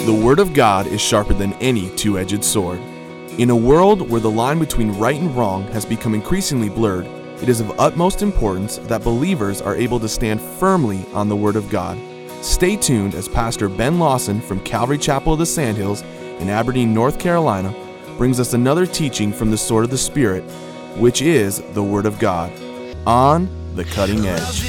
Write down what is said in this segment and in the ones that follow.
The Word of God is sharper than any two-edged sword. In a world where the line between right and wrong has become increasingly blurred, it is of utmost importance that believers are able to stand firmly on the Word of God. Stay tuned as Pastor Ben Lawson from Calvary Chapel of the Sandhills in Aberdeen, North Carolina, brings us another teaching from the sword of the Spirit, which is the Word of God, on the cutting edge.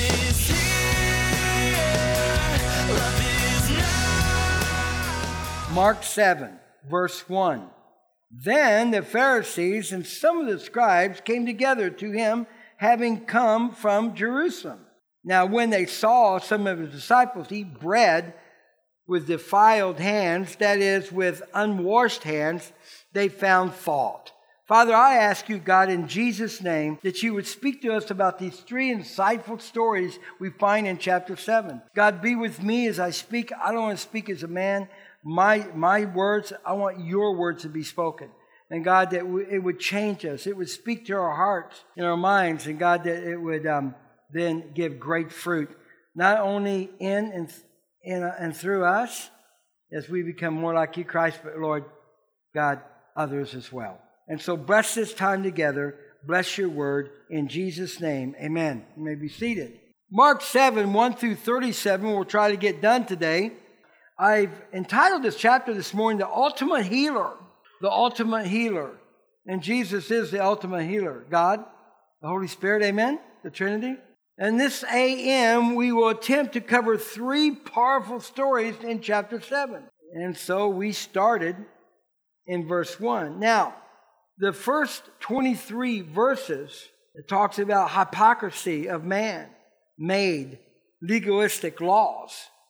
Mark 7, verse 1. Then the Pharisees and some of the scribes came together to him, having come from Jerusalem. Now when they saw some of his disciples eat bread with defiled hands, that is, with unwashed hands, they found fault. Father, I ask you, God, in Jesus' name, that you would speak to us about these three insightful stories we find in chapter 7. God, be with me as I speak. I don't want to speak as a man. My words, I want your words to be spoken. And God, that it would change us. It would speak to our hearts and our minds. And God, that it would then give great fruit, not only in and through us as we become more like you, Christ, but Lord, God, others as well. And so bless this time together. Bless your word in Jesus' name. Amen. You may be seated. Mark 7, 1 through 37, we'll try to get done today. I've entitled this chapter this morning, The Ultimate Healer. The Ultimate Healer. And Jesus is the ultimate healer. God, the Holy Spirit, amen? The Trinity. And this AM, we will attempt to cover three powerful stories in chapter 7. And so we started in verse 1. Now, the first 23 verses, it talks about hypocrisy of man-made legalistic laws.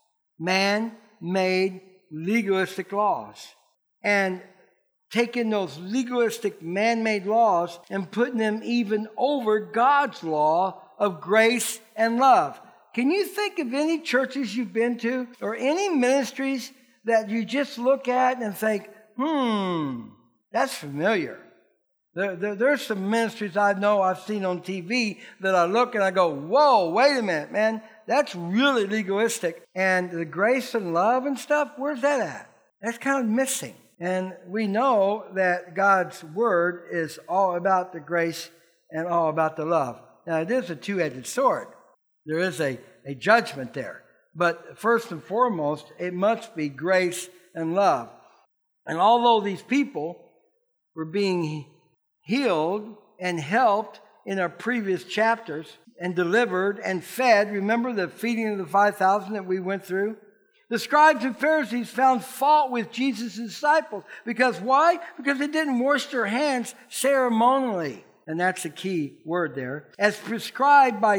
Man-made legalistic laws. And taking those legalistic man-made laws and putting them even over God's law of grace and love. Can you think of any churches you've been to or any ministries that you just look at and think, that's familiar? There's some ministries I know I've seen on TV that I look and I go, whoa, wait a minute, man. That's really legalistic. And the grace and love and stuff, where's that at? That's kind of missing. And we know that God's word is all about the grace and all about the love. Now, it is a two-edged sword. There is a judgment there. But first and foremost, it must be grace and love. And although these people were being healed and helped in our previous chapters and delivered and fed, remember the feeding of the 5,000 that we went through? The scribes and Pharisees found fault with Jesus' disciples. Because why? Because they didn't wash their hands ceremonially. And that's the key word there. As prescribed by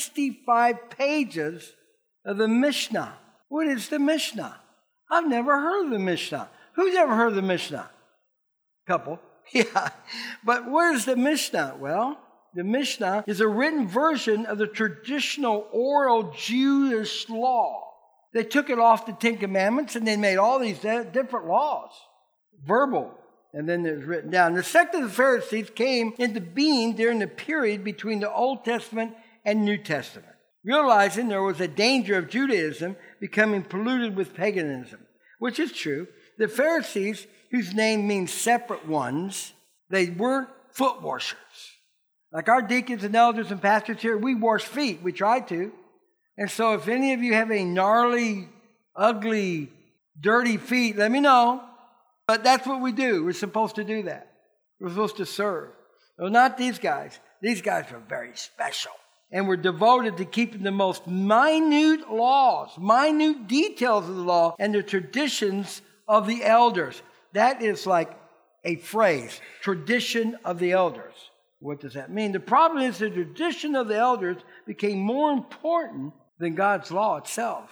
65 pages of the Mishnah. What is the Mishnah? I've never heard of the Mishnah. Who's ever heard of the Mishnah? Couple. Yeah. But what is the Mishnah? Well, the Mishnah is a written version of the traditional oral Jewish law. They took it off the Ten Commandments and they made all these different laws. Verbal. And then it was written down. The sect of the Pharisees came into being during the period between the Old Testament and New Testament, realizing there was a danger of Judaism becoming polluted with paganism, which is true. The Pharisees, whose name means separate ones, they were foot washers. Like our deacons and elders and pastors here, we wash feet. We try to. And so if any of you have a gnarly, ugly, dirty feet, let me know. But that's what we do. We're supposed to do that. We're supposed to serve. Well, not these guys. These guys are very special. And we're devoted to keeping the most minute laws, minute details of the law, and the traditions of the elders. That is like a phrase, tradition of the elders. What does that mean? The problem is the tradition of the elders became more important than God's law itself.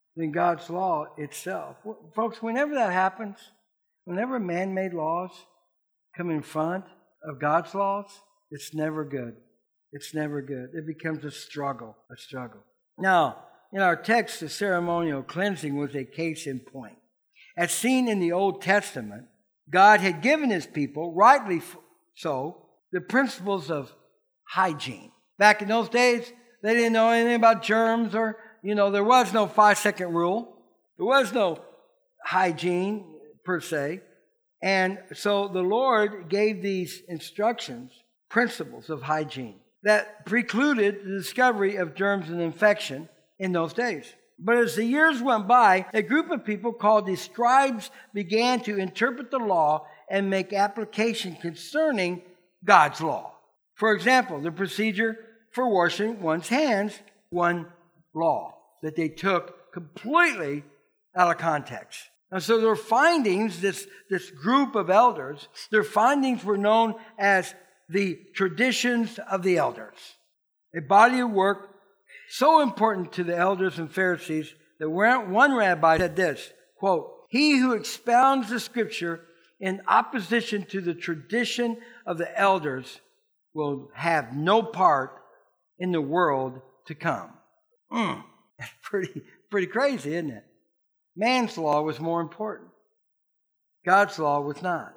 Folks, whenever that happens, whenever man-made laws come in front of God's laws, it's never good. It's never good. It becomes a struggle. Now, in our text, the ceremonial cleansing was a case in point. As seen in the Old Testament, God had given his people, rightly so, the principles of hygiene. Back in those days, they didn't know anything about germs or, there was no 5-second rule. There was no hygiene per se. And so the Lord gave these instructions, principles of hygiene, that precluded the discovery of germs and infection in those days. But as the years went by, a group of people called the scribes began to interpret the law and make application concerning God's law. For example, the procedure for washing one's hands, one law that they took completely out of context. And so their findings, this group of elders, their findings were known as the traditions of the elders. A body of work so important to the elders and Pharisees that one rabbi said this, quote, "He who expounds the scripture in opposition to the tradition of the elders will have no part in the world to come." That's pretty crazy, isn't it? Man's law was more important. God's law was not.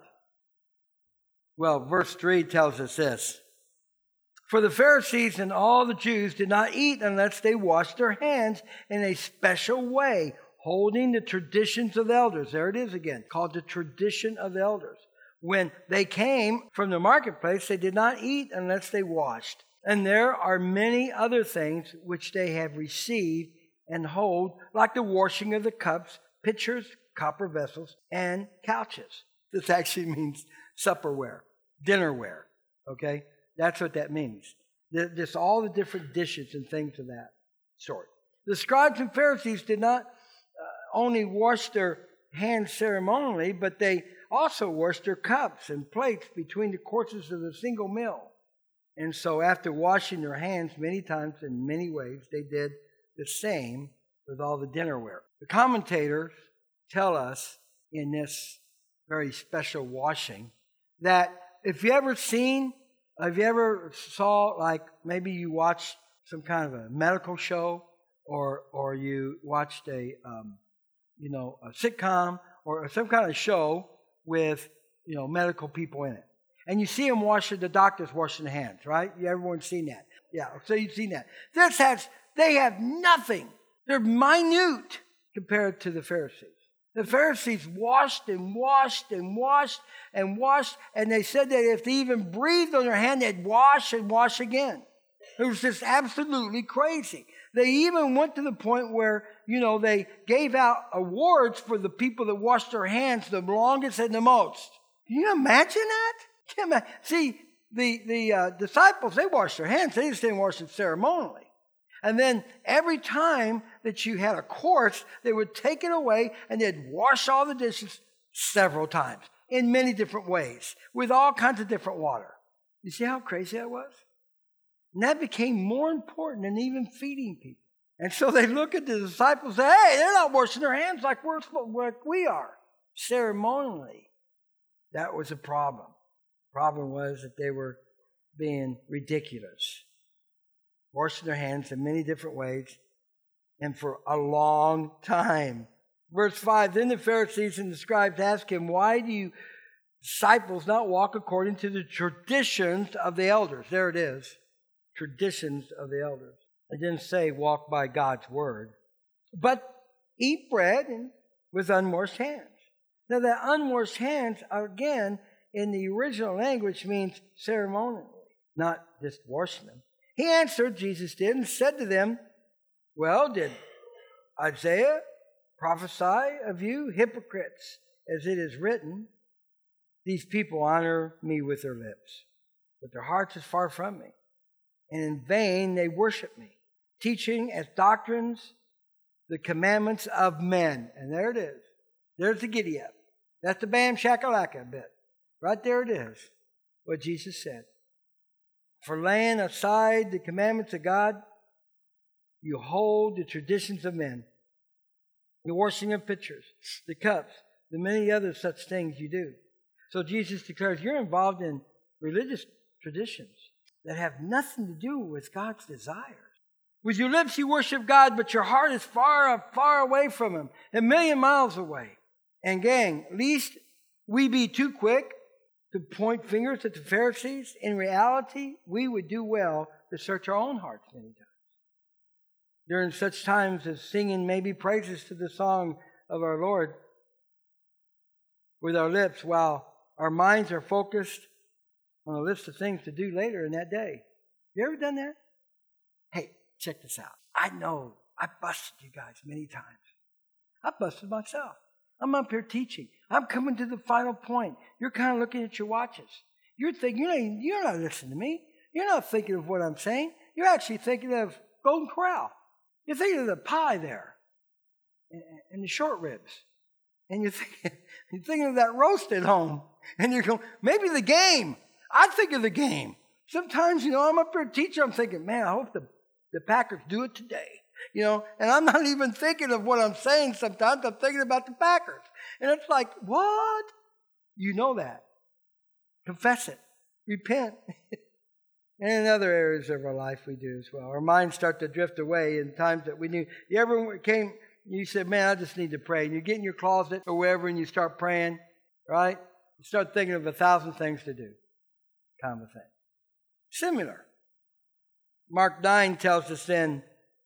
Well, verse 3 tells us this. "For the Pharisees and all the Jews did not eat unless they washed their hands in a special way, holding the traditions of the elders." There it is again, called the tradition of the elders. When they came from the marketplace, they did not eat unless they washed. And there are many other things which they have received and hold, like the washing of the cups, pitchers, copper vessels, and couches. This actually means supperware, dinnerware, okay? That's what that means. Just all the different dishes and things of that sort. The scribes and Pharisees did not only wash their hands ceremonially, but they also washed their cups and plates between the courses of the single meal. And so after washing their hands many times in many ways, they did the same with all the dinnerware. The commentators tell us in this very special washing that if you ever saw, like maybe you watched some kind of a medical show or you watched a sitcom or some kind of show with, medical people in it. And you see them the doctors washing their hands, right? Everyone's seen that. Yeah, so you've seen that. They have nothing. They're minute compared to the Pharisees. The Pharisees washed and washed and washed and washed, and they said that if they even breathed on their hand, they'd wash and wash again. It was just absolutely crazy. They even went to the point where, they gave out awards for the people that washed their hands the longest and the most. Can you imagine that? See, the disciples, they washed their hands. They just didn't wash it ceremonially. And then every time that you had a course, they would take it away and they'd wash all the dishes several times in many different ways with all kinds of different water. You see how crazy that was? And that became more important than even feeding people. And so they look at the disciples and say, hey, they're not washing their hands like we are, ceremonially. That was a problem. The problem was that they were being ridiculous, washing their hands in many different ways and for a long time. Verse 5, then the Pharisees and the scribes asked him, why do you disciples not walk according to the traditions of the elders? There it is, traditions of the elders. It didn't say walk by God's word, but eat bread with unwashed hands. Now that unwashed hands, again, in the original language means ceremonially, not just washing them. He answered, Jesus did, and said to them, well, did Isaiah prophesy of you, hypocrites, as it is written, these people honor me with their lips, but their hearts is far from me, and in vain they worship me, teaching as doctrines the commandments of men. And there it is. There's the giddy up. That's the bam shakalaka bit. Right there it is, what Jesus said. For laying aside the commandments of God, you hold the traditions of men, the washing of pitchers, the cups, the many other such things you do. So Jesus declares you're involved in religious traditions that have nothing to do with God's desires. With your lips you worship God, but your heart is far, far away from Him, a million miles away. And gang, lest we be too quick to point fingers at the Pharisees, in reality, we would do well to search our own hearts many times. During such times as singing maybe praises to the song of our Lord, with our lips while our minds are focused on a list of things to do later in that day. You ever done that? Hey, check this out. I know I busted you guys many times. I busted myself. I'm up here teaching. I'm coming to the final point. You're kind of looking at your watches. You're thinking, you're not listening to me. You're not thinking of what I'm saying. You're actually thinking of Golden Corral. You're thinking of the pie there and the short ribs. And you're thinking of that roast at home. And you're going, maybe the game. I think of the game. Sometimes, I'm up here teaching. I'm thinking, man, I hope the Packers do it today. And I'm not even thinking of what I'm saying sometimes. I'm thinking about the Packers. And it's like, what? You know that. Confess it. Repent. And in other areas of our life we do as well. Our minds start to drift away in times that we knew. You ever you said, man, I just need to pray. And you get in your closet or wherever and you start praying, right? You start thinking of 1,000 things to do, kind of a thing. Similar. Mark 9 tells us then,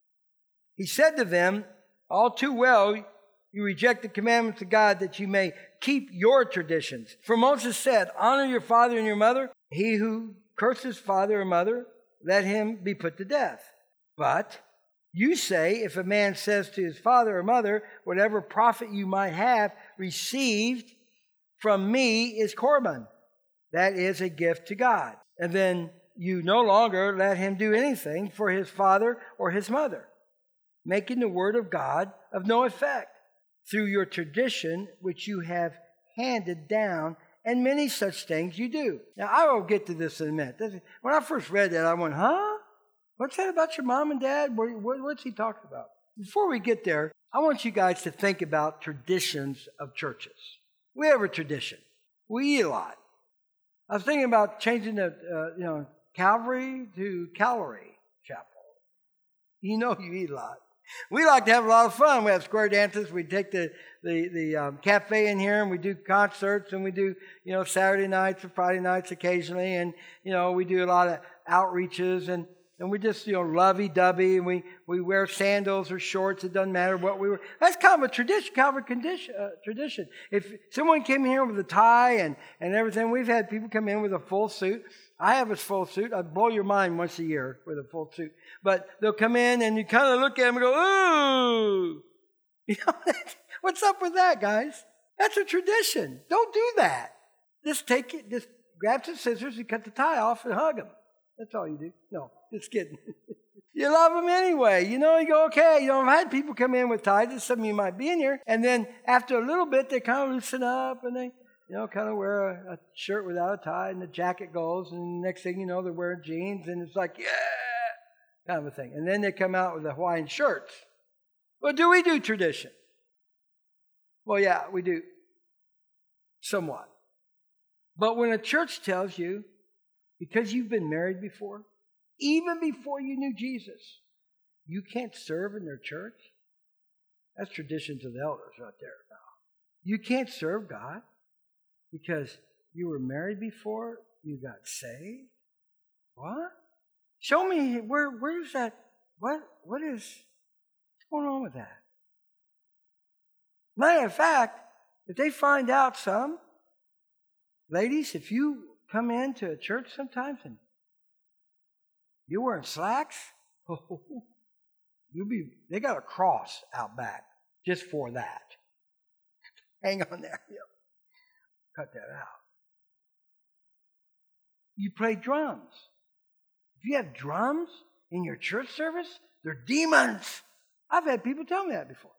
he said to them, all too well, you reject the commandments of God that you may keep your traditions. For Moses said, honor your father and your mother. He who curses father or mother, let him be put to death. But you say, if a man says to his father or mother, whatever profit you might have received from me is Korban. That is a gift to God. And then you no longer let him do anything for his father or his mother, making the word of God of no effect through your tradition, which you have handed down, and many such things you do. Now, I will get to this in a minute. When I first read that, I went, huh? What's that about your mom and dad? What's he talking about? Before we get there, I want you guys to think about traditions of churches. We have a tradition. We eat a lot. I was thinking about changing the Calvary to Calorie Chapel. You eat a lot. We like to have a lot of fun. We have square dances. We take the cafe in here, and we do concerts, and we do Saturday nights or Friday nights occasionally, and we do a lot of outreaches, and we just lovey-dovey, and we wear sandals or shorts. It doesn't matter what we wear. That's kind of a tradition, tradition. If someone came here with a tie and everything, we've had people come in with a full suit. I have a full suit. I blow your mind once a year with a full suit. But they'll come in and you kind of look at them and go, ooh. What's up with that, guys? That's a tradition. Don't do that. Just grab some scissors and cut the tie off and hug them. That's all you do. No, just kidding. You love them anyway. You go, okay. I've had people come in with ties, and some of you might be in here. And then after a little bit, they kind of loosen up and they kind of wear a shirt without a tie, and the jacket goes, and the next thing you know, they're wearing jeans, and it's like, yeah, kind of a thing. And then they come out with the Hawaiian shirts. Well, do we do tradition? Well, yeah, we do. Somewhat. But when a church tells you, because you've been married before, even before you knew Jesus, you can't serve in their church, that's traditions of the elders right there. You can't serve God because you were married before you got saved? What? Show me where's that? What's going on with that? Matter of fact, if they find out some, ladies, if you come into a church sometimes and you're wearing slacks, they got a cross out back just for that. Hang on there. Cut that out. You play drums. If you have drums in your church service, they're demons. I've had people tell me that before.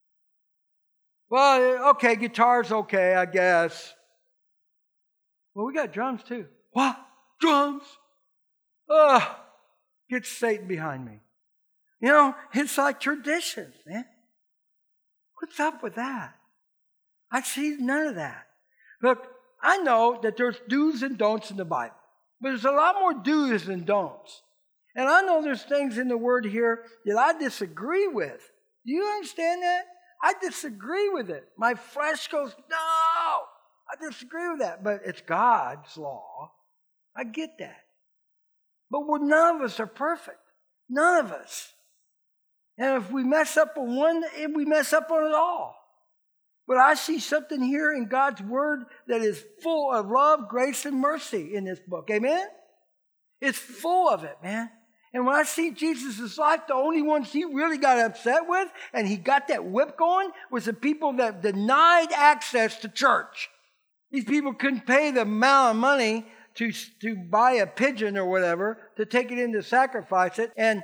Well, okay, guitar's okay, I guess. Well, we got drums too. What? Drums? Oh, get Satan behind me. It's like traditions, man. What's up with that? I see none of that. Look, I know that there's do's and don'ts in the Bible, but there's a lot more do's than don'ts. And I know there's things in the Word here that I disagree with. Do you understand that? I disagree with it. My flesh goes, no, I disagree with that. But it's God's law. I get that. But none of us are perfect. None of us. And if we mess up on one, we mess up on it all. But I see something here in God's word that is full of love, grace, and mercy in this book. Amen? It's full of it, man. And when I see Jesus' life, the only ones he really got upset with and he got that whip going was the people that denied access to church. These people couldn't pay the amount of money to buy a pigeon or whatever, to take it in to sacrifice it. And,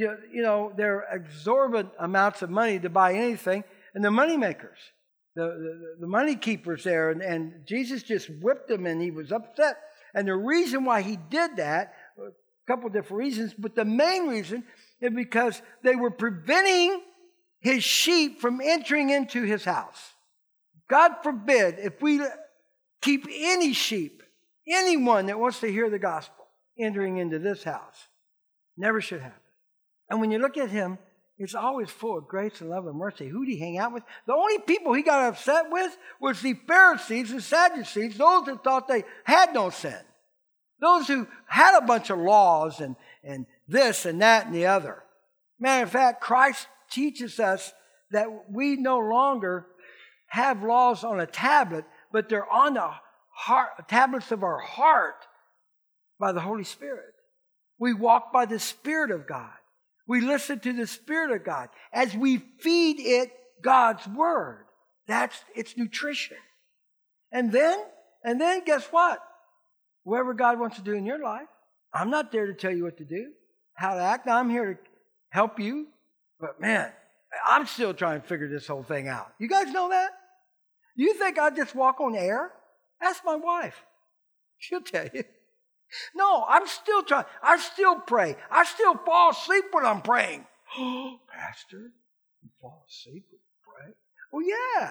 there are exorbitant amounts of money to buy anything. And the money makers, the money keepers there, and Jesus just whipped them and he was upset. And the reason why he did that, a couple different reasons, but the main reason is because they were preventing his sheep from entering into his house. God forbid if we keep any sheep, anyone that wants to hear the gospel, entering into this house. Never should happen. And when you look at him, it's always full of grace and love and mercy. Who did he hang out with? The only people he got upset with was the Pharisees and Sadducees, those that thought they had no sin. Those who had a bunch of laws and this and that and the other. Matter of fact, Christ teaches us that we no longer have laws on a tablet, but they're on the tablets of our heart by the Holy Spirit. We walk by the Spirit of God. We listen to the Spirit of God as we feed it God's Word. That's its nutrition. And then guess what? Whatever God wants to do in your life, I'm not there to tell you what to do, how to act. Now, I'm here to help you. But man, I'm still trying to figure this whole thing out. You guys know that? You think I just walk on air? Ask my wife. She'll tell you. No, I'm still trying. I still pray. I still fall asleep when I'm praying. Oh, Pastor, you fall asleep when you pray? Well, yeah.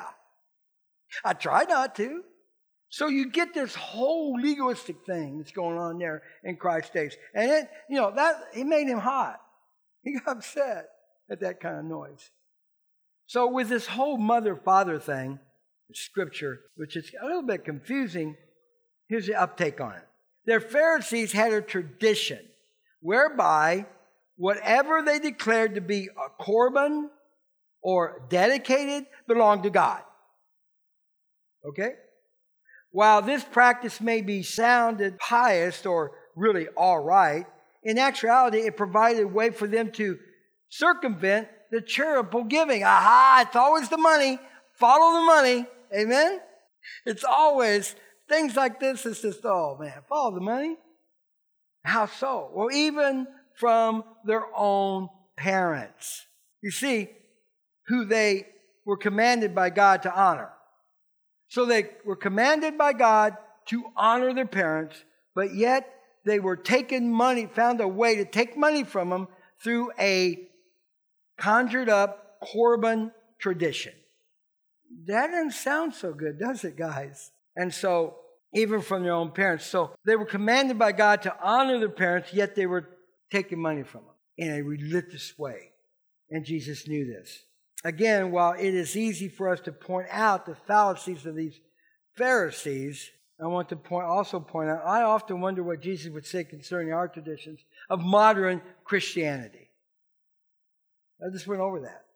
I try not to. So you get this whole legalistic thing that's going on there in Christ's days. And it made him hot. He got upset at that kind of noise. So with this whole mother-father thing, Scripture, which is a little bit confusing, here's the uptake on it. Their Pharisees had a tradition whereby whatever they declared to be a korban or dedicated belonged to God. Okay? While this practice may be sounded pious or really all right, in actuality it provided a way for them to circumvent the charitable giving. Aha, it's always the money. Follow the money. Amen? It's always things like this. It's just, oh man, follow the money. How so? Well, even from their own parents. You see, who they were commanded by God to honor. So they were commanded by God to honor their parents, but yet they were taking money, found a way to take money from them through a conjured up korban tradition. That doesn't sound so good, does it, guys? And so, even from their own parents. So, they were commanded by God to honor their parents, yet they were taking money from them in a religious way. And Jesus knew this. Again, while it is easy for us to point out the fallacies of these Pharisees, I want to also point out, I often wonder what Jesus would say concerning our traditions of modern Christianity. I just went over that.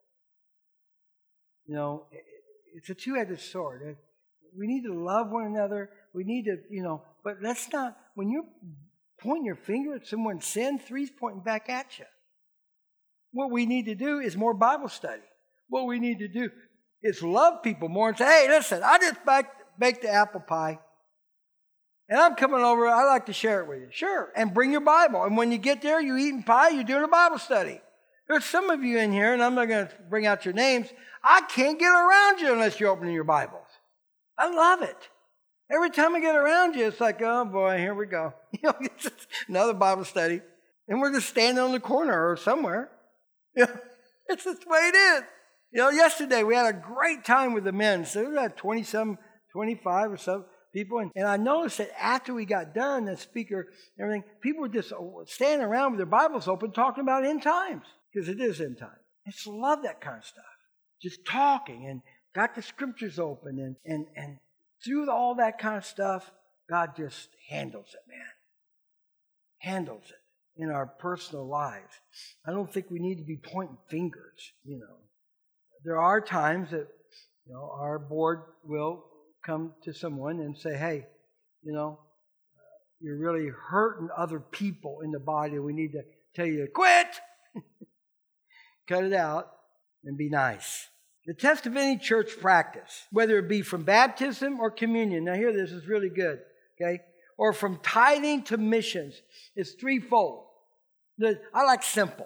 It's a two-edged sword. We need to love one another. We need to, but let's not, when you're pointing your finger at someone's sin, three's pointing back at you. What we need to do is more Bible study. What we need to do is love people more and say, hey, listen, I just baked the apple pie. And I'm coming over, I'd like to share it with you. Sure, and bring your Bible. And when you get there, you're eating pie, you're doing a Bible study. There's some of you in here, and I'm not going to bring out your names. I can't get around you unless you're opening your Bibles. I love it. Every time I get around you, it's like, oh boy, here we go. It's just another Bible study. And we're just standing on the corner or somewhere. It's just the way it is. Yesterday we had a great time with the men. So we had 27, 25 or so people. And I noticed that after we got done, the speaker, everything, people were just standing around with their Bibles open talking about end times. Because it is end time. I just love that kind of stuff. Just talking and got the scriptures open and through all that kind of stuff, God just handles it, man. Handles it in our personal lives. I don't think we need to be pointing fingers, There are times that Our board will come to someone and say, hey, you're really hurting other people in the body. We need to tell you to quit. Cut it out and be nice. The test of any church practice, whether it be from baptism or communion. Now here, this is really good, okay? Or from tithing to missions, is threefold. I like simple,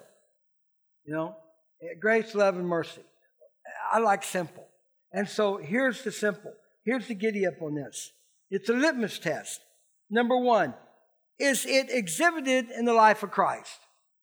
grace, love, and mercy. I like simple. And so here's the simple. Here's the giddy up on this. It's a litmus test. Number one, is it exhibited in the life of Christ?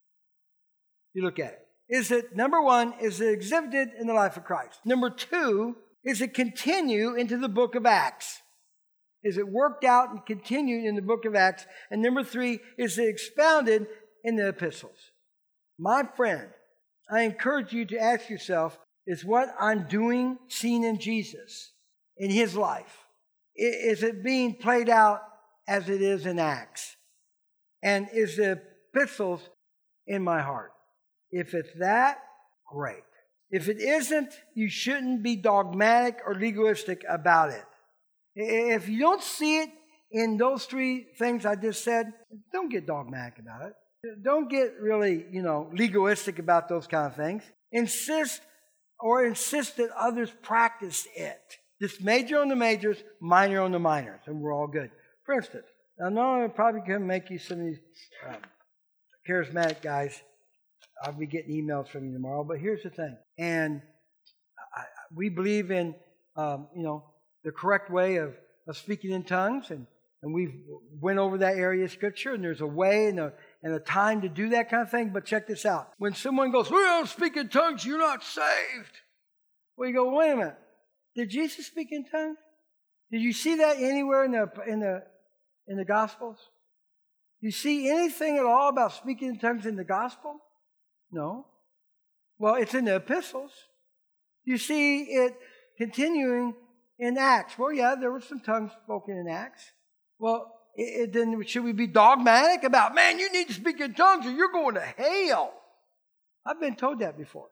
You look at it. Number one, is it exhibited in the life of Christ? Number two, is it continue into the book of Acts? Is it worked out and continued in the book of Acts? And number three, is it expounded in the epistles? My friend, I encourage you to ask yourself, is what I'm doing seen in Jesus, in His life? Is it being played out as it is in Acts? And is the epistles in my heart? If it's that, great. If it isn't, you shouldn't be dogmatic or legalistic about it. If you don't see it in those three things I just said, don't get dogmatic about it. Don't get really, legalistic about those kind of things. Insist that others practice it. Just major on the majors, minor on the minors, and we're all good. For instance, I know I'm probably going to make you some of these charismatic guys. I'll be getting emails from you tomorrow, but here's the thing. And we believe in, the correct way of speaking in tongues, and we've went over that area of Scripture, and there's a way and a time to do that kind of thing. But check this out. When someone goes, "We don't speak in tongues, you're not saved." Well, you go, wait a minute. Did Jesus speak in tongues? Did you see that anywhere in the Gospels? Do you see anything at all about speaking in tongues in the Gospel? No. Well, it's in the epistles. You see it continuing in Acts. Well, yeah, there were some tongues spoken in Acts. Well, then should we be dogmatic about, man, you need to speak in tongues or you're going to hell? I've been told that before.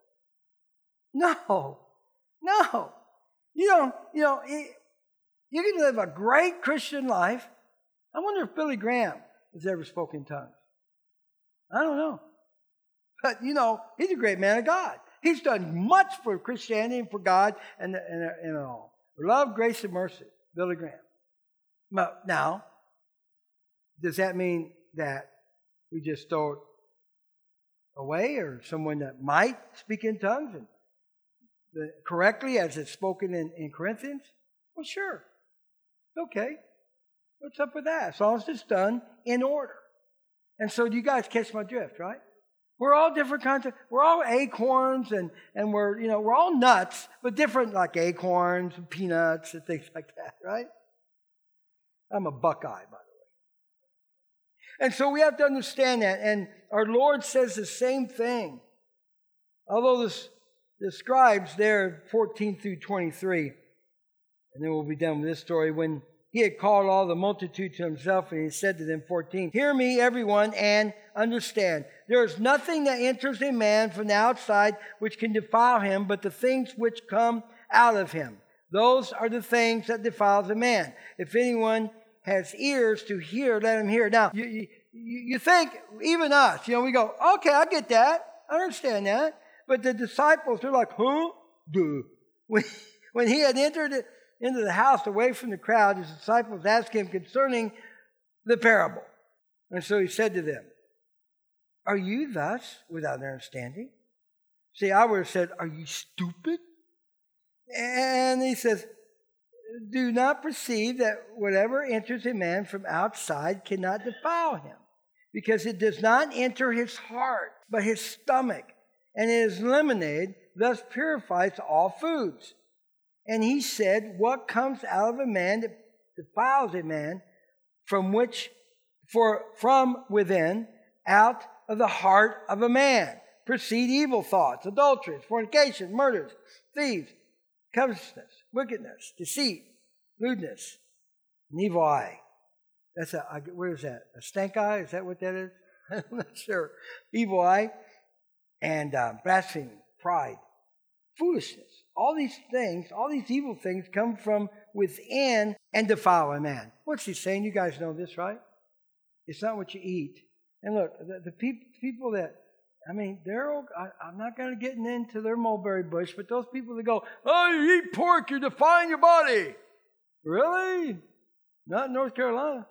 No. You can live a great Christian life. I wonder if Billy Graham has ever spoken in tongues. I don't know. But, he's a great man of God. He's done much for Christianity and for God and all. Love, grace, and mercy. Billy Graham. Now, does that mean that we just throw it away, or someone that might speak in tongues and correctly as it's spoken in Corinthians? Well, sure. Okay. What's up with that? As long as it's done in order. And so you guys catch my drift, right? We're all different kinds of, we're all acorns and we're all nuts, but different, like acorns and peanuts and things like that, right? I'm a Buckeye, by the way. And so we have to understand that. And our Lord says the same thing. Although the scribes there, 14 through 23, and then we'll be done with this story, when He had called all the multitude to Himself, and He said to them, 14, "Hear me, everyone, and understand. There is nothing that enters a man from the outside which can defile him, but the things which come out of him. Those are the things that defiles a man. If anyone has ears to hear, let him hear." Now, you think, even us, we go, okay, I get that. I understand that. But the disciples, they're like, huh? Duh. When He had entered into the house away from the crowd, His disciples asked Him concerning the parable. And so He said to them, "Are you thus without understanding?" See, I would have said, "Are you stupid?" And He says, "Do not perceive that whatever enters a man from outside cannot defile him, because it does not enter his heart, but his stomach, and it is eliminated, thus purifies all foods." And He said, "What comes out of a man that defiles a man, from within, out of the heart of a man, proceed evil thoughts, adulteries, fornication, murders, thieves, covetousness, wickedness, deceit, lewdness, an evil eye." Where is that? A stank eye? Is that what that is? I'm not sure. Evil eye, and blasphemy, pride, foolishness. all these things, all these evil things come from within and defile a man. What's he saying? You guys know this, right? It's not what you eat. And look, the people that, I'm not going to get into their mulberry bush, but those people that go, oh, you eat pork, you're defying your body. Really? Not in North Carolina.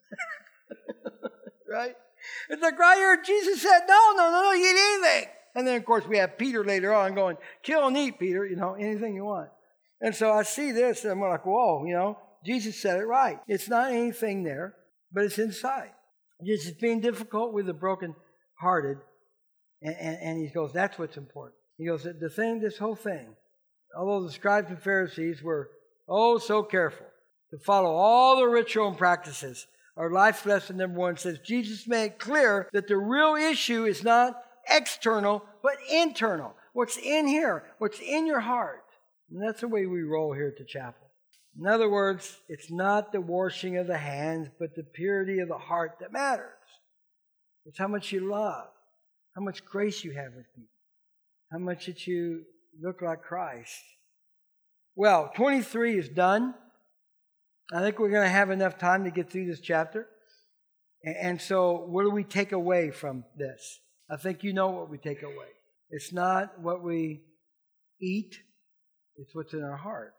Right? It's like right here, Jesus said, no, you eat anything. And then, of course, we have Peter later on going, kill and eat, Peter, anything you want. And so I see this, and I'm like, whoa, Jesus said it right. It's not anything there, but it's inside. Jesus is being difficult with the brokenhearted. And he goes, that's what's important. He goes, this whole thing, although the scribes and Pharisees were, so careful to follow all the ritual and practices, our life lesson number 1 says, Jesus made it clear that the real issue is not external, but internal. What's in here, what's in your heart. And that's the way we roll here at the chapel. In other words, it's not the washing of the hands, but the purity of the heart that matters. It's how much you love, how much grace you have with people, how much that you look like Christ. Well, 23 is done. I think we're going to have enough time to get through this chapter. And so what do we take away from this? I think you know what we take away. It's not what we eat, it's what's in our hearts.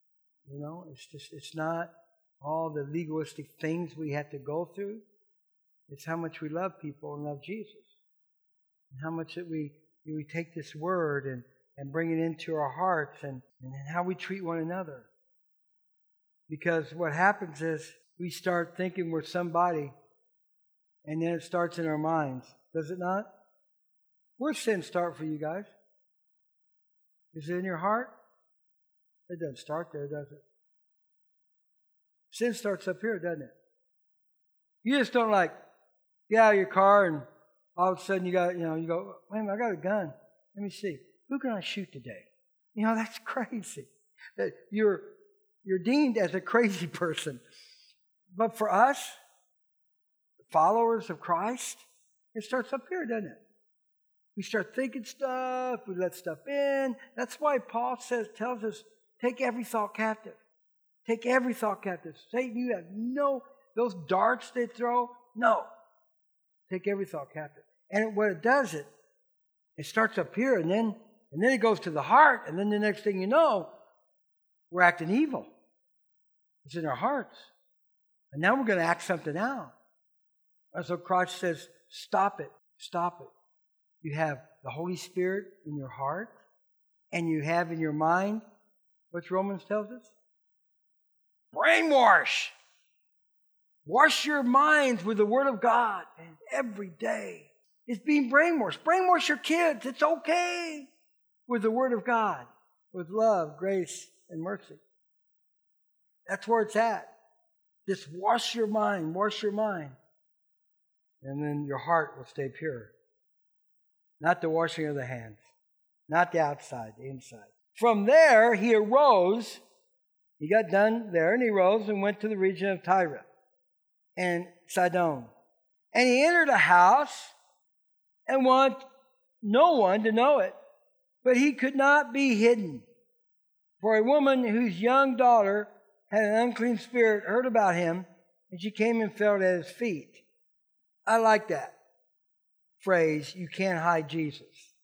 It's not all the legalistic things we have to go through. It's how much we love people and love Jesus. And how much that we take this word and bring it into our hearts and how we treat one another. Because what happens is we start thinking we're somebody, and then it starts in our minds. Does it not? Where's sin start for you guys? Is it in your heart? It doesn't start there, does it? Sin starts up here, doesn't it? You just don't get out of your car and all of a sudden you go, wait a minute, I got a gun. Let me see. Who can I shoot today? That's crazy. That you're deemed as a crazy person. But for us, followers of Christ, it starts up here, doesn't it? We start thinking stuff, we let stuff in. That's why Paul tells us, take every thought captive. Take every thought captive. Satan, you have those darts they throw, no. Take every thought captive. And what it does, it starts up here, and then it goes to the heart, and then the next thing you know, we're acting evil. It's in our hearts. And now we're going to act something out. And so Christ says, stop it. Stop it. You have the Holy Spirit in your heart, and you have in your mind, what Romans tells us? Brainwash. Wash your minds with the Word of God. And every day is being brainwashed. Brainwash your kids. It's okay. With the Word of God. With love, grace, and mercy. That's where it's at. Just wash your mind. Wash your mind. And then your heart will stay pure. Not the washing of the hands. Not the outside, the inside. From there, he arose. He got done there, and he rose and went to the region of Tyre and Sidon. And he entered a house and wanted no one to know it. But he could not be hidden. For a woman whose young daughter had an unclean spirit heard about him, and she came and fell at his feet. I like that phrase, you can't hide Jesus.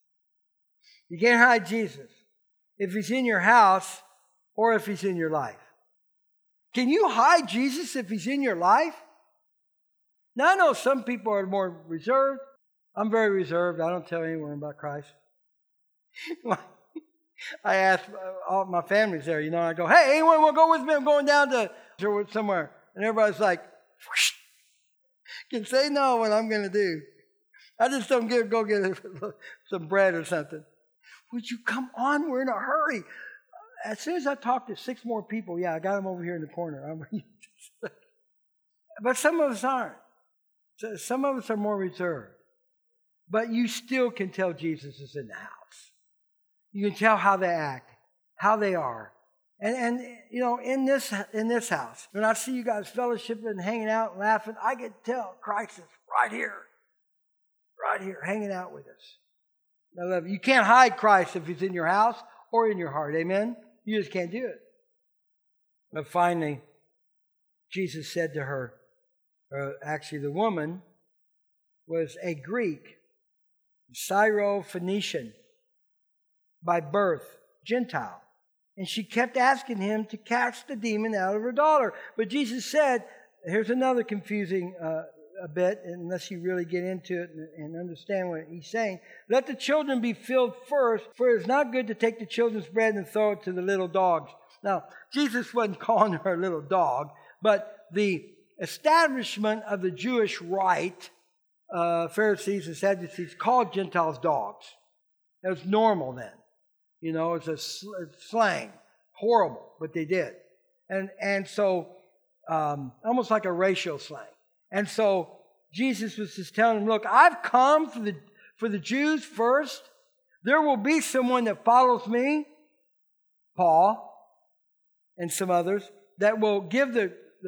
You can't hide Jesus if he's in your house or if he's in your life. Can you hide Jesus if he's in your life? Now, I know some people are more reserved. I'm very reserved. I don't tell anyone about Christ. I ask all my family's there, I go, hey, anyone want to go with me? I'm going down to somewhere. And everybody's like, whoosh, can say no what I'm going to do. I just don't go get some bread or something. Would you come on? We're in a hurry. As soon as I talk to 6 more people, I got them over here in the corner. But some of us aren't. Some of us are more reserved. But you still can tell Jesus is in the house. You can tell how they act, how they are. And in this house, when I see you guys fellowshipping and hanging out and laughing, I can tell Christ is right here, hanging out with us. I love you. You can't hide Christ if he's in your house or in your heart. Amen? You just can't do it. But finally, Jesus said to her, actually the woman was a Greek, Syro-Phoenician by birth, Gentile. And she kept asking him to cast the demon out of her daughter. But Jesus said, here's another confusing a bit, unless you really get into it and understand what he's saying. Let the children be filled first, for it is not good to take the children's bread and throw it to the little dogs. Now, Jesus wasn't calling her a little dog, but the establishment of the Jewish rite, Pharisees and Sadducees called Gentiles dogs. It was normal then. You know, it's a slang. Horrible, but they did. And so, almost like a racial slang. And so, Jesus was just telling them, look, I've come for the Jews first. There will be someone that follows me, Paul, and some others, that will give the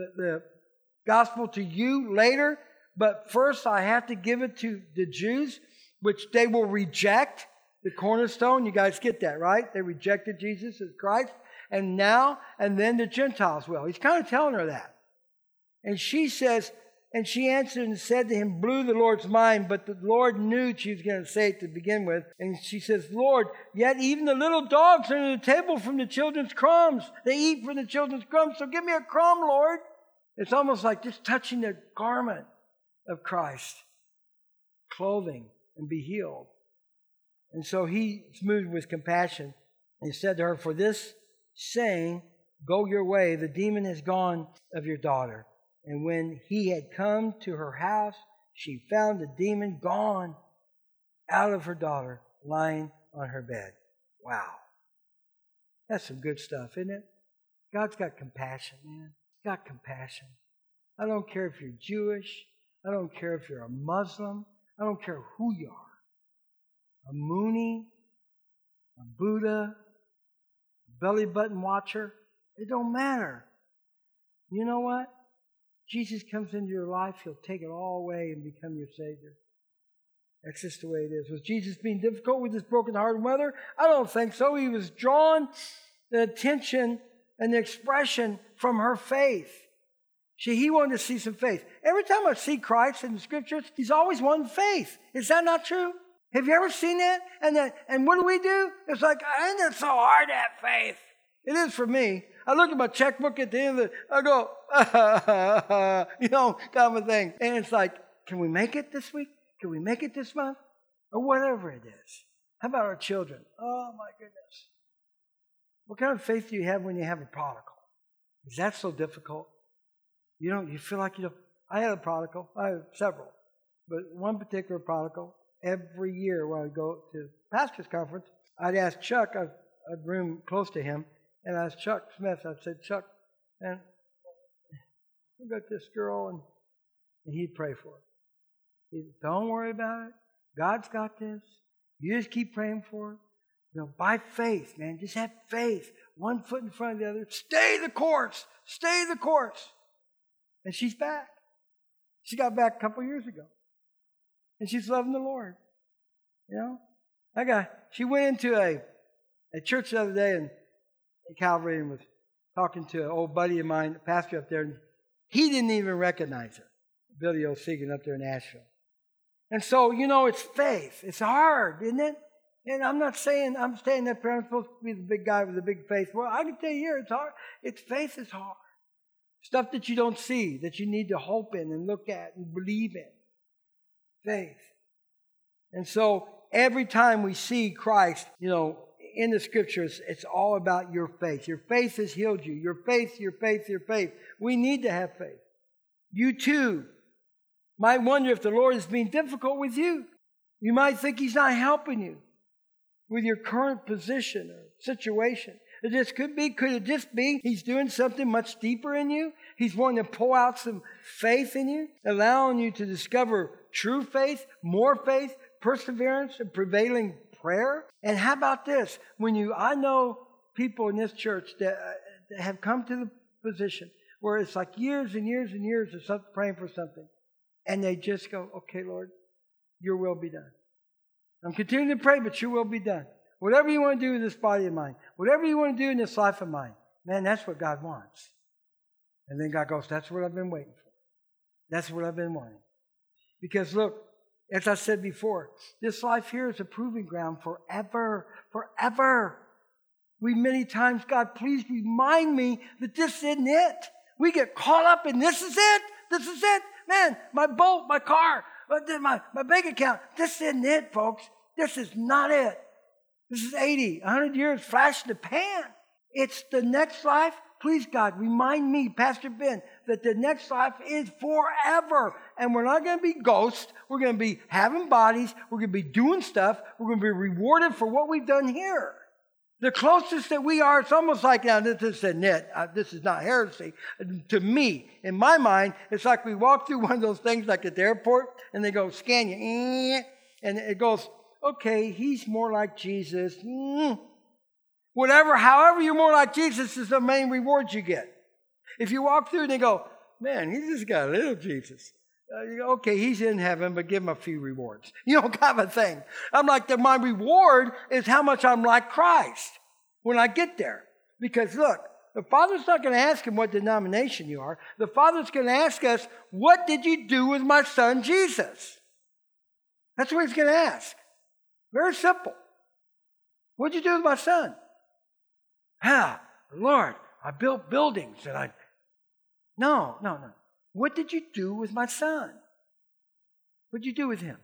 gospel to you later. But first, I have to give it to the Jews, which they will reject. The cornerstone, you guys get that, right? They rejected Jesus as Christ. And then the Gentiles will. He's kind of telling her that. And she says, and she answered and said to him, blew the Lord's mind, but the Lord knew she was going to say it to begin with. And she says, Lord, yet even the little dogs are under the table from the children's crumbs. They eat from the children's crumbs, so give me a crumb, Lord. It's almost like just touching the garment of Christ, clothing, and be healed. And so he's moved with compassion. And he said to her, for this saying, go your way, the demon is gone of your daughter. And when he had come to her house, she found the demon gone out of her daughter, lying on her bed. Wow. That's some good stuff, isn't it? God's got compassion, man. He's got compassion. I don't care if you're Jewish. I don't care if you're a Muslim. I don't care who you are. A Mooney, a Buddha, a belly button watcher. It don't matter. You know what? Jesus comes into your life, he'll take it all away and become your Savior. That's just the way it is. Was Jesus being difficult with his broken heart and mother? I don't think so. He was drawing the attention and the expression from her faith. He wanted to see some faith. Every time I see Christ in the scriptures, he's always wanting faith. Is that not true? Have you ever seen that? And what do? It's like, isn't it so hard to have faith? It is for me. I look at my checkbook at the end of it, I go, kind of a thing. And it's like, can we make it this week? Can we make it this month? Or whatever it is. How about our children? Oh, my goodness. What kind of faith do you have when you have a prodigal? Is that so difficult? You feel like I had a prodigal. I had several. But one particular prodigal, every year when I would go to pastor's conference, I'd ask Chuck, I'd room close to him, and I asked Chuck Smith, I said, Chuck, and we got this girl, and he'd pray for her. He said, don't worry about it. God's got this. You just keep praying for her. By faith, man. Just have faith. One foot in front of the other. Stay the course. Stay the course. And she's back. She got back a couple years ago. And she's loving the Lord. She went into a church the other day in Calvary and was talking to an old buddy of mine, a pastor up there, and he didn't even recognize her. Billy O'Segan up there in Nashville. And so, it's faith. It's hard, isn't it? And I'm not saying I'm staying up here. I'm supposed to be the big guy with the big faith. Well, I can tell you here, it's hard. Faith is hard. Stuff that you don't see, that you need to hope in and look at and believe in. Faith. And so every time we see Christ, in the scriptures, it's all about your faith. Your faith has healed you. Your faith, your faith, your faith. We need to have faith. You too might wonder if the Lord is being difficult with you. You might think he's not helping you with your current position or situation. Could it just be he's doing something much deeper in you? He's wanting to pull out some faith in you, allowing you to discover true faith, more faith, perseverance, and prevailing prayer. And how about this? I know people in this church that have come to the position where it's like years and years and years of praying for something. And they just go, okay, Lord, your will be done. I'm continuing to pray, but your will be done. Whatever you want to do with this body of mine, whatever you want to do in this life of mine, man, that's what God wants. And then God goes, that's what I've been waiting for. That's what I've been wanting. Because look, as I said before, this life here is a proving ground forever, forever. We many times, God, please remind me that this isn't it. We get caught up in this is it. This is it. Man, my boat, my car, my bank account. This isn't it, folks. This is not it. This is 80, 100 years flash in the pan. It's the next life. Please, God, remind me, Pastor Ben, that the next life is forever. And we're not going to be ghosts. We're going to be having bodies. We're going to be doing stuff. We're going to be rewarded for what we've done here. The closest that we are, it's almost like, now this isn't it. This is not heresy. To me, in my mind, it's like we walk through one of those things like at the airport, and they go, scan you. And it goes, okay, he's more like Jesus. Whatever, however you're more like Jesus is the main reward you get. If you walk through and they go, man, he just got a little Jesus. You go, okay, he's in heaven, but give him a few rewards. You know, kind of a thing. I'm like, my reward is how much I'm like Christ when I get there. Because look, the Father's not going to ask him what denomination you are. The Father's going to ask us, what did you do with my son Jesus? That's what he's going to ask. Very simple. What did you do with my son? Lord, I built buildings and No. What did you do with my son? What did you do with him?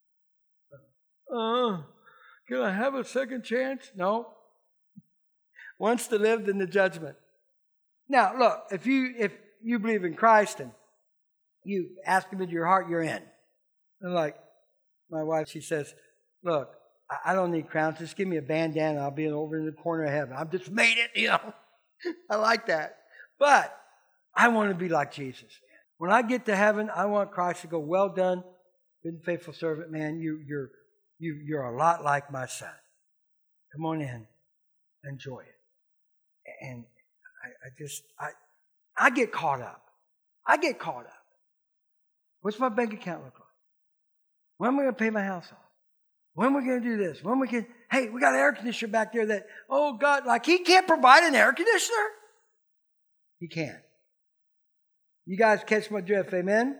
Can I have a second chance? No. Once to live, then the judgment. Now, look, if you believe in Christ and you ask him into your heart, you're in. And like my wife, she says, look, I don't need crowns. Just give me a bandana. I'll be over in the corner of heaven. I've just made it, you know. I like that. But I want to be like Jesus. When I get to heaven, I want Christ to go, well done, good and faithful servant, man. You're a lot like my son. Come on in. Enjoy it. And I get caught up. What's my bank account look like? When am I going to pay my house off? When are we going to do this? Hey, we got an air conditioner back there that, oh God, like he can't provide an air conditioner? He can't. You guys catch my drift, amen?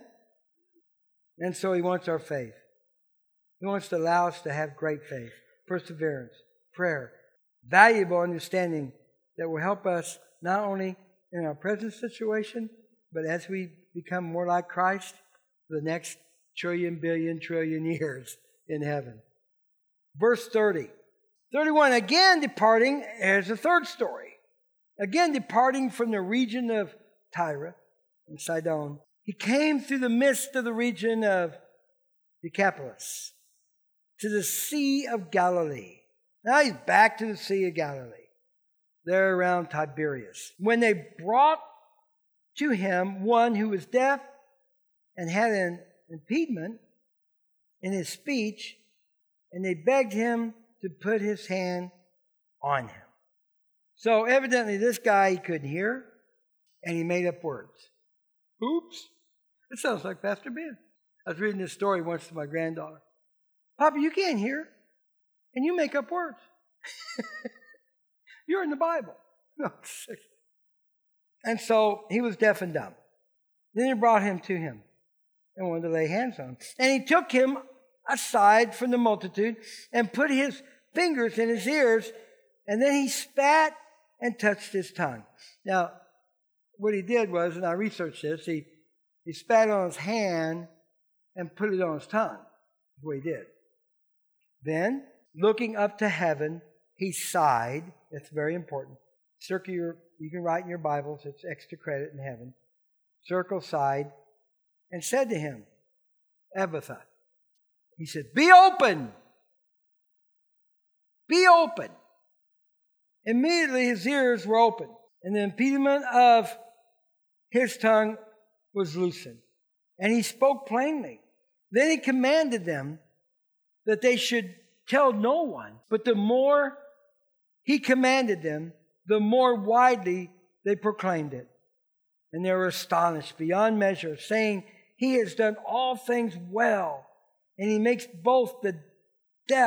And so he wants our faith. He wants to allow us to have great faith, perseverance, prayer, valuable understanding that will help us not only in our present situation, but as we become more like Christ for the next trillion, billion, trillion years in heaven. Verse 30. 31, again departing, there's a third story. Again departing from the region of Tyre and Sidon, he came through the midst of the region of Decapolis to the Sea of Galilee. Now he's back to the Sea of Galilee, there around Tiberias. When they brought to him one who was deaf and had an impediment in his speech, and they begged him to put his hand on him. So evidently this guy, he couldn't hear, and he made up words. Oops. It sounds like Pastor Ben. I was reading this story once to my granddaughter. Papa, you can't hear, and you make up words. You're in the Bible. No. And so he was deaf and dumb. Then they brought him to him and wanted to lay hands on him. And he took him aside from the multitude and put his fingers in his ears, and then he spat and touched his tongue. Now, what he did was, and I researched this, he spat on his hand and put it on his tongue. That's what he did. Then, looking up to heaven, he sighed. That's very important. You can write in your Bibles, it's extra credit in heaven. Circle sighed and said to him, Ephphatha. He said, be open. Be open. Immediately his ears were open, and the impediment of his tongue was loosened, and he spoke plainly. Then he commanded them that they should tell no one, but the more he commanded them, the more widely they proclaimed it. And they were astonished beyond measure, saying, he has done all things well, and he makes both the deaf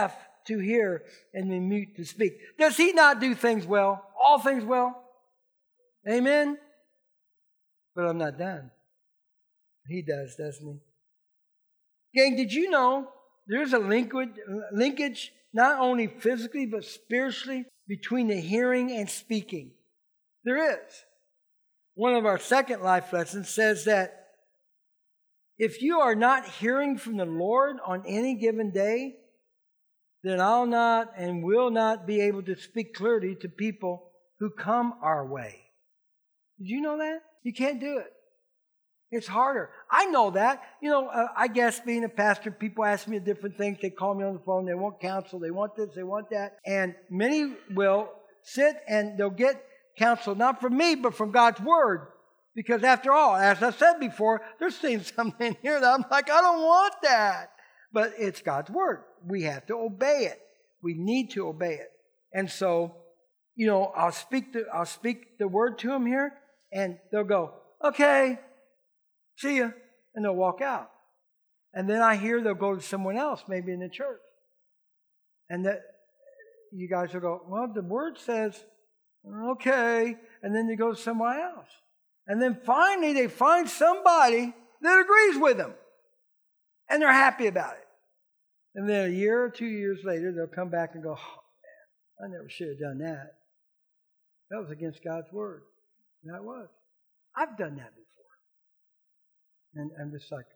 to hear and the mute to speak. Does he not do things well? All things well? Amen? But I'm not done. He does, doesn't he? Gang, did you know there's a linkage not only physically but spiritually between the hearing and speaking? There is. One of our second life lessons says that if you are not hearing from the Lord on any given day, then I'll not and will not be able to speak clearly to people who come our way. Did you know that? You can't do it. It's harder. I know that. I guess being a pastor, people ask me different things. They call me on the phone. They want counsel. They want this. They want that. And many will sit and they'll get counsel, not from me, but from God's Word. Because after all, as I said before, there's things something in here that I'm like, I don't want that. But it's God's Word. We have to obey it. We need to obey it. And so, I'll speak the Word to them here, and they'll go, okay, see ya, and they'll walk out. And then I hear they'll go to someone else, maybe in the church. And that you guys will go, well, the Word says, okay, and then they go to someone else. And then finally they find somebody that agrees with them. And they're happy about it. And then a year or 2 years later, they'll come back and go, oh, man, I never should have done that. That was against God's Word. That was. I've done that before. And I'm just like,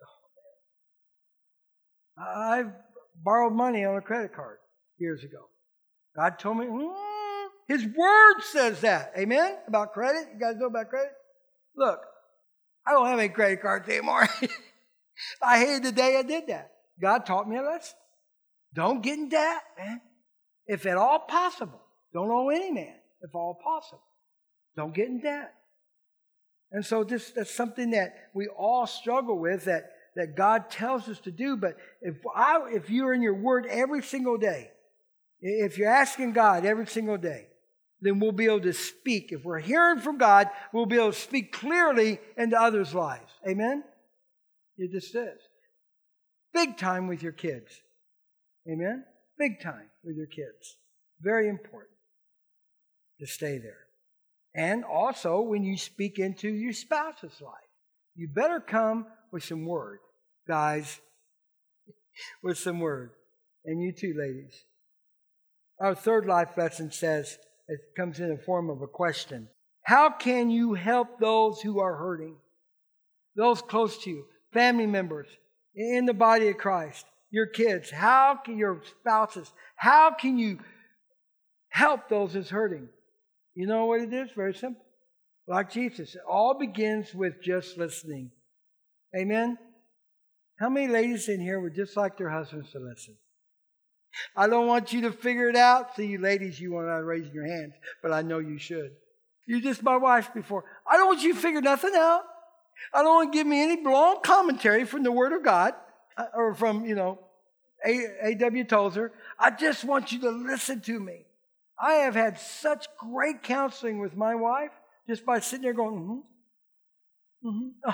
oh, man. I've borrowed money on a credit card years ago. God told me, His Word says that. Amen? About credit. You guys know about credit? Look, I don't have any credit cards anymore. I hated the day I did that. God taught me a lesson. Don't get in debt, man. If at all possible, don't owe any man, if all possible. Don't get in debt. And so that's something that we all struggle with, that God tells us to do. But if you're in your Word every single day, if you're asking God every single day, then we'll be able to speak. If we're hearing from God, we'll be able to speak clearly into others' lives. Amen? It just is. Big time with your kids. Amen? Big time with your kids. Very important to stay there. And also when you speak into your spouse's life, you better come with some word, guys, with some word. And you too, ladies. Our third life lesson says, it comes in the form of a question. How can you help those who are hurting? Those close to you, family members, in the body of Christ, your kids, your spouses, how can you help those who's hurting? You know what it is? Very simple. Like Jesus, it all begins with just listening. Amen? How many ladies in here would just like their husbands to listen? I don't want you to figure it out. See, you ladies, you want to raise your hands, but I know you should. You're just my wife before. I don't want you to figure nothing out. I don't want to give me any long commentary from the Word of God or from, A.W. Tozer. I just want you to listen to me. I have had such great counseling with my wife just by sitting there going, oh,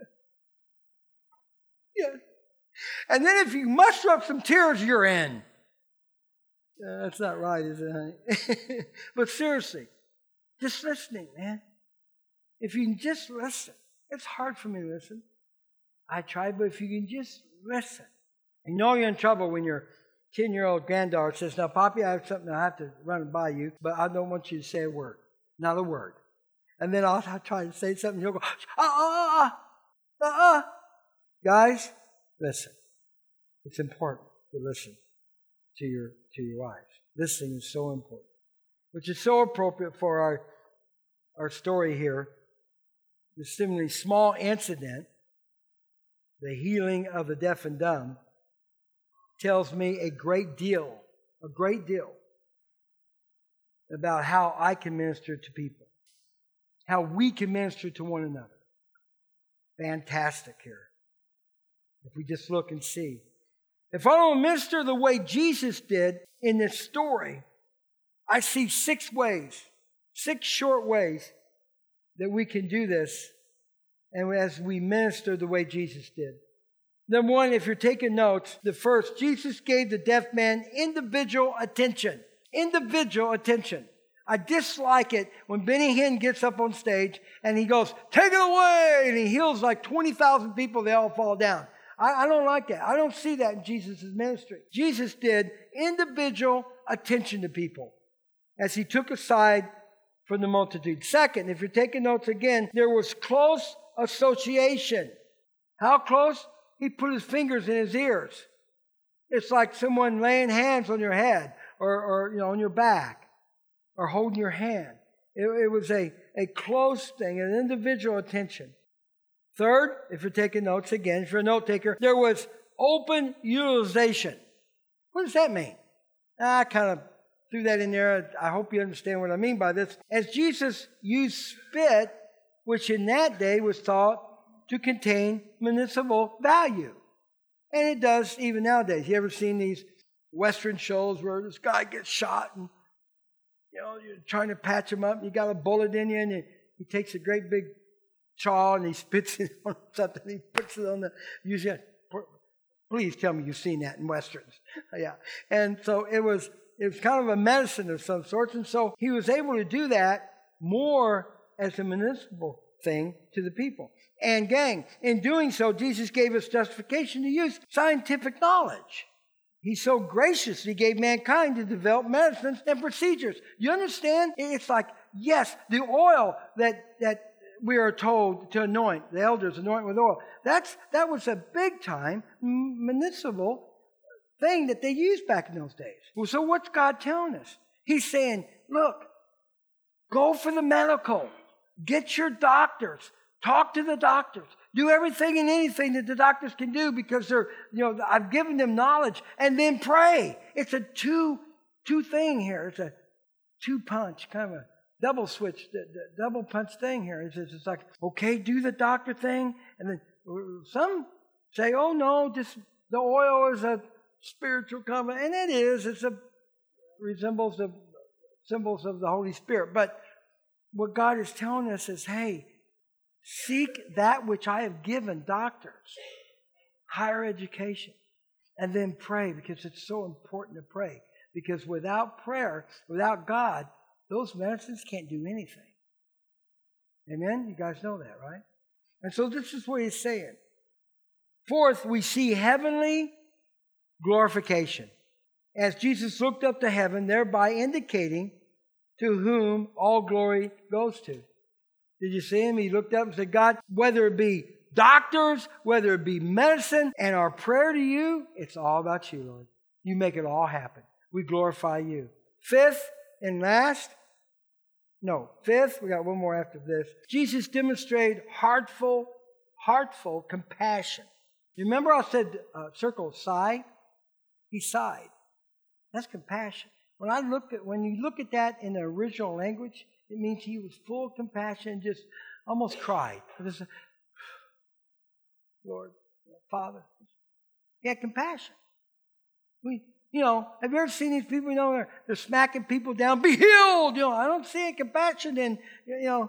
yeah. And then if you muster up some tears, you're in. That's not right, is it, honey? But seriously, just listening, man. If you can just listen. It's hard for me to listen. I try, but if you can just listen. You know you're in trouble when your 10-year-old granddaughter says, now, Poppy, I have something I have to run by you, but I don't want you to say a word. Not a word. And then I'll try to say something, you'll go, Guys, listen. It's important to listen to your wives. Listening is so important. Which is so appropriate for our story here. The seemingly small incident, the healing of the deaf and dumb, tells me a great deal about how I can minister to people, how we can minister to one another. Fantastic here. If we just look and see. If I don't minister the way Jesus did in this story, I see 6 short ways that we can do this, and as we minister the way Jesus did. Number one, if you're taking notes, the first, Jesus gave the deaf man individual attention. Individual attention. I dislike it when Benny Hinn gets up on stage and he goes, "Take it away!" and he heals like 20,000 people, they all fall down. I don't like that. I don't see that in Jesus' ministry. Jesus did individual attention to people as he took aside from the multitude. Second, if you're taking notes again, there was close association. How close? He put his fingers in his ears. It's like someone laying hands on your head or on your back. Or holding your hand. It was a close thing, an individual attention. Third, if you're taking notes again, if you're a note taker, there was open utilization. What does that mean? I kind of threw that in there. I hope you understand what I mean by this. As Jesus used spit, which in that day was thought to contain medicinal value. And it does even nowadays. You ever seen these Western shows where this guy gets shot and you're trying to patch him up, and you got a bullet in you, and he takes a great big chaw and he spits it on something, he puts it on the, usually, please tell me you've seen that in Westerns. Yeah. And so it was kind of a medicine of some sorts, and so he was able to do that more as a municipal thing to the people. And gang, in doing so, Jesus gave us justification to use scientific knowledge. He so graciously gave mankind to develop medicines and procedures. You understand? It's like, yes, the oil that we are told to anoint, the elders anoint with oil, that was a big time municipal thing that they used back in those days. Well, so what's God telling us? He's saying, look, go for the medical. Get your doctors. Talk to the doctors. Do everything and anything that the doctors can do because I've given them knowledge. And then pray. It's a two thing here. It's a two punch, kind of a double switch, double punch thing here. It's like, okay, do the doctor thing. And then some say, oh no, the oil is a spiritual covenant. And it is. It resembles the symbols of the Holy Spirit. But what God is telling us is, hey, seek that which I have given doctors, higher education, and then pray, because it's so important to pray. Because without prayer, without God, those medicines can't do anything. Amen? You guys know that, right? And so this is what he's saying. Fourth, we see heavenly glorification. As Jesus looked up to heaven, thereby indicating to whom all glory goes to. Did you see him? He looked up and said, God, whether it be doctors, whether it be medicine, and our prayer to you, it's all about you, Lord. You make it all happen. We glorify you. Fifth, we got one more after this. Jesus demonstrated heartful compassion. You remember I said circle sigh? He sighed. That's compassion. When you look at that in the original language, it means he was full of compassion and just almost cried. Lord, Father. He had compassion. Have you ever seen these people, they're smacking people down, be healed? I don't see any compassion in, you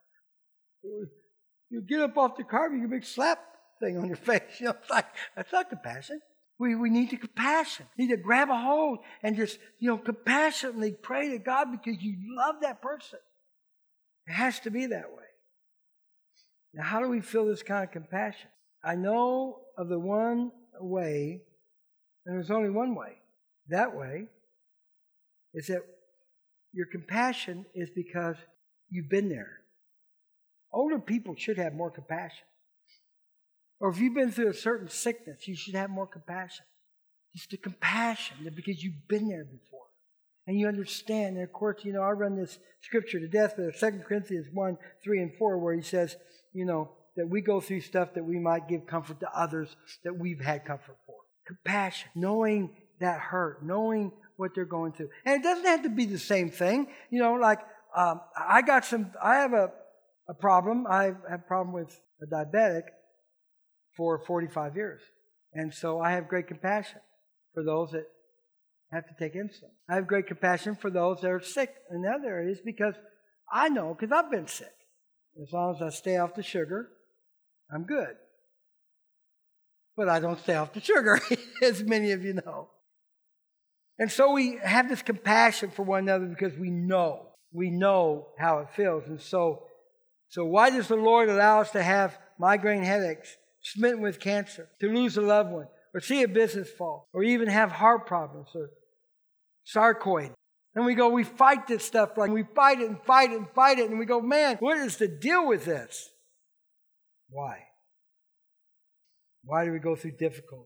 get up off the car, you get a big slap thing on your face. It's like, that's not compassion. We need the compassion. We need to grab a hold and just, compassionately pray to God because you love that person. It has to be that way. Now, how do we feel this kind of compassion? I know of the one way, and there's only one way. That way is that your compassion is because you've been there. Older people should have more compassion. Or if you've been through a certain sickness, you should have more compassion. It's the compassion because you've been there before. And you understand. And of course, I run this scripture to death, but 2 Corinthians 1, 3, and 4, where he says, that we go through stuff that we might give comfort to others that we've had comfort for. Compassion, knowing that hurt, knowing what they're going through. And it doesn't have to be the same thing. I have a problem. I have a problem with a diabetic for 45 years. And so I have great compassion for those that have to take insulin. I have great compassion for those that are sick in other areas because I know, because I've been sick. As long as I stay off the sugar, I'm good. but I don't stay off the sugar, as many of you know. And so we have this compassion for one another because we know how it feels. And so why does the Lord allow us to have migraine headaches, smitten with cancer, to lose a loved one, or see a business fall, or even have heart problems, or sarcoid? And we fight this stuff, like we fight it and fight it and fight it, and we go, man, what is the deal with this? Why? Why do we go through difficulty?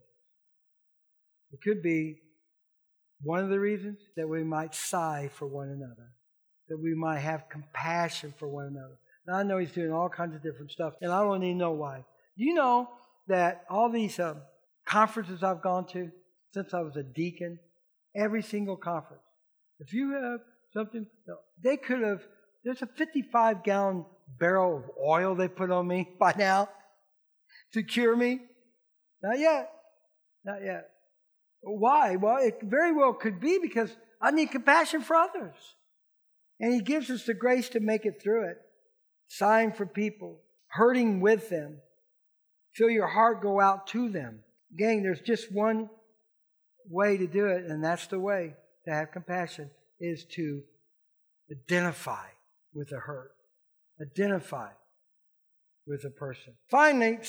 It could be one of the reasons that we might sigh for one another, that we might have compassion for one another. Now, I know he's doing all kinds of different stuff, and I don't even know why. Do you know that all these conferences I've gone to since I was a deacon, every single conference, if you have something, they could have, there's a 55-gallon barrel of oil they put on me by now to cure me. Not yet. Not yet. Why? Well, it very well could be because I need compassion for others. And he gives us the grace to make it through it. Sighing for people, hurting with them. Feel your heart go out to them. Gang, there's just one way to do it, and that's the way to have compassion, is to identify with the hurt. Identify with a person. Finally, the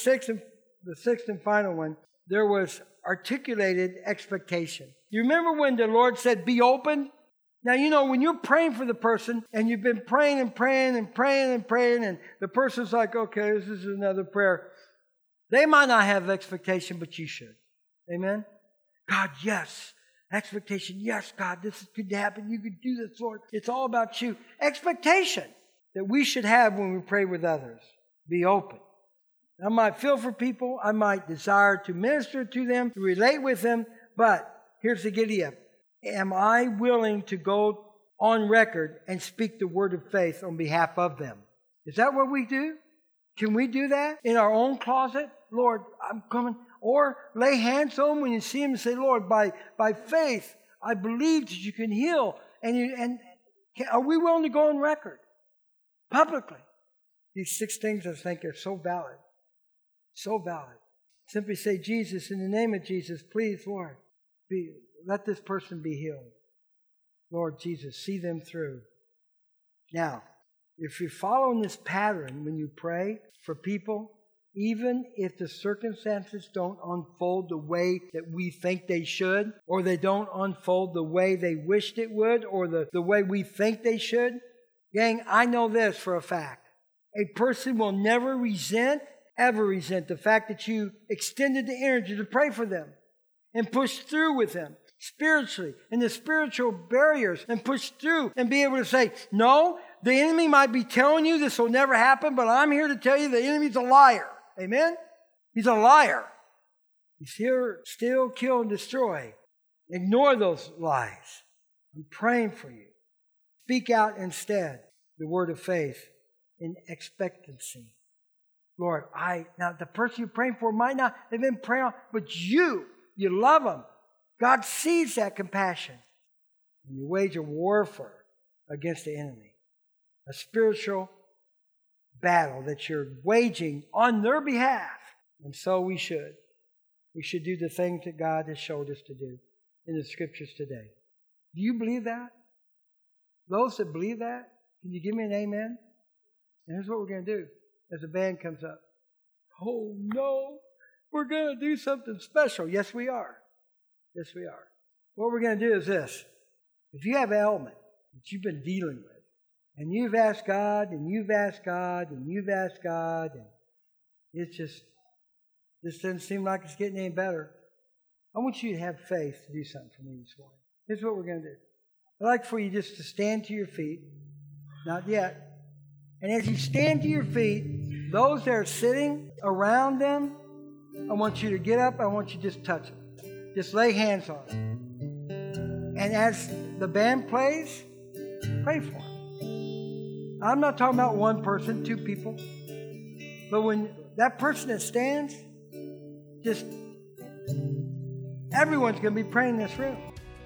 sixth and final one, there was articulated expectation. You remember when the Lord said, be open? Now, you know, when you're praying for the person and you've been praying and praying and praying and praying, and the person's like, okay, this is another prayer. They might not have expectation, but you should. Amen? God, yes. Expectation, yes, God, this could happen. You could do this, Lord. It's all about you. Expectation that we should have when we pray with others. Be open. I might feel for people. I might desire to minister to them, to relate with them. But here's the giddy up. Am I willing to go on record and speak the word of faith on behalf of them? Is that what we do? Can we do that in our own closet? Lord, I'm coming. Or lay hands on them when you see them and say, Lord, by faith, I believe that you can heal. And are we willing to go on record publicly? These 6 things I think are so valid. So valid. Simply say, Jesus, in the name of Jesus, please, Lord, let this person be healed. Lord Jesus, see them through. Now, if you're following this pattern when you pray for people, even if the circumstances don't unfold the way that we think they should, or they don't unfold the way they wished it would, or the way we think they should, gang, I know this for a fact. A person will never ever resent the fact that you extended the energy to pray for them and push through with them spiritually and the spiritual barriers and push through and be able to say, no, the enemy might be telling you this will never happen, but I'm here to tell you the enemy's a liar. Amen? He's a liar. He's here, steal, kill, and destroy. Ignore those lies. I'm praying for you. Speak out instead the word of faith in expectancy. Lord, now the person you're praying for might not have been praying, but you love them. God sees that compassion. And you wage a warfare against the enemy. A spiritual battle that you're waging on their behalf. And so we should. We should do the things that God has showed us to do in the scriptures today. Do you believe that? Those that believe that, can you give me an amen? And here's what we're going to do as the band comes up. Oh no, we're going to do something special. Yes, we are. Yes, we are. What we're going to do is this. If you have an ailment that you've been dealing with, and you've asked God, and you've asked God, and you've asked God, and this doesn't seem like it's getting any better, I want you to have faith to do something for me this morning. Here's what we're going to do. I'd like for you just to stand to your feet. Not yet. And as you stand to your feet, those that are sitting around them, I want you to get up. I want you to just touch them. Just lay hands on them. And as the band plays, pray for them. I'm not talking about one person, 2 people. But when that person that stands, just everyone's going to be praying in this room.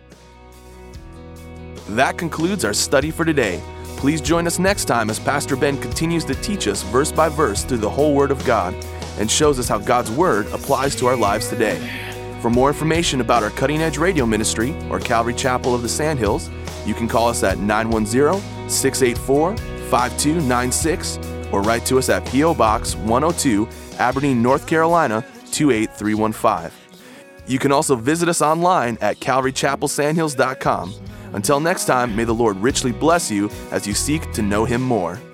That concludes our study for today. Please join us next time as Pastor Ben continues to teach us verse by verse through the whole Word of God. and shows us how God's Word applies to our lives today. For more information about our Cutting Edge Radio Ministry or Calvary Chapel of the Sandhills, you can call us at 910-684-5296 or write to us at P.O. Box 102, Aberdeen, North Carolina 28315. You can also visit us online at calvarychapelsandhills.com. Until next time, may the Lord richly bless you as you seek to know Him more.